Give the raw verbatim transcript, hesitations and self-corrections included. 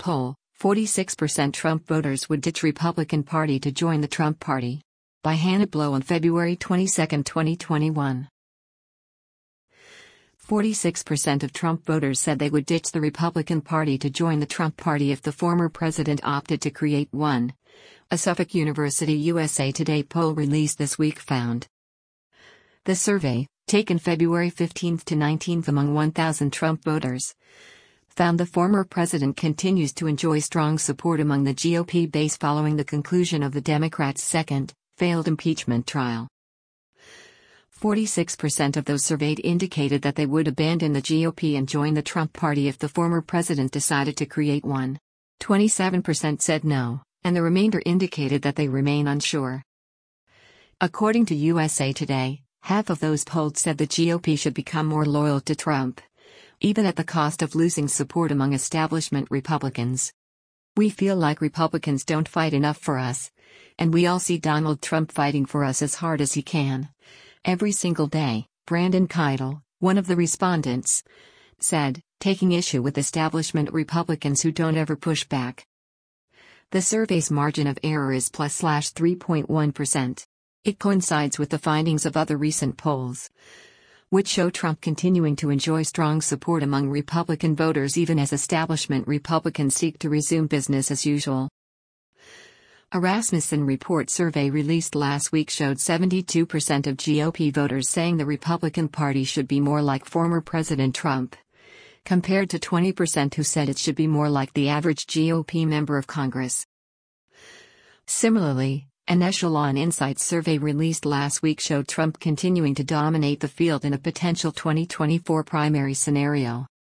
poll, forty-six percent Trump voters would ditch Republican Party to join the Trump Party. By Hannah Blow on February twenty-second, twenty twenty-one. forty-six percent of Trump voters said they would ditch the Republican Party to join the Trump Party if the former president opted to create one. A Suffolk University U S A Today poll released this week found. The survey, taken February fifteenth to nineteenth among one thousand Trump voters, found the former president continues to enjoy strong support among the G O P base following the conclusion of the Democrats' second, failed impeachment trial. forty-six percent of those surveyed indicated that they would abandon the G O P and join the Trump Party if the former president decided to create one. twenty-seven percent said no, and the remainder indicated that they remain unsure. According to U S A Today, half of those polled said the G O P should become more loyal to Trump, even at the cost of losing support among establishment Republicans. "We feel like Republicans don't fight enough for us, and we all see Donald Trump fighting for us as hard as he can, every single day," Brandon Keidel, one of the respondents, said, taking issue with establishment Republicans who don't ever push back. The survey's margin of error is plus slash three point one percent. It coincides with the findings of other recent polls, which show Trump continuing to enjoy strong support among Republican voters even as establishment Republicans seek to resume business as usual. A Rasmussen Report survey released last week showed seventy-two percent of G O P voters saying the Republican Party should be more like former President Trump, compared to twenty percent who said it should be more like the average G O P member of Congress. Similarly, an Echelon Insights survey released last week showed Trump continuing to dominate the field in a potential twenty twenty-four primary scenario.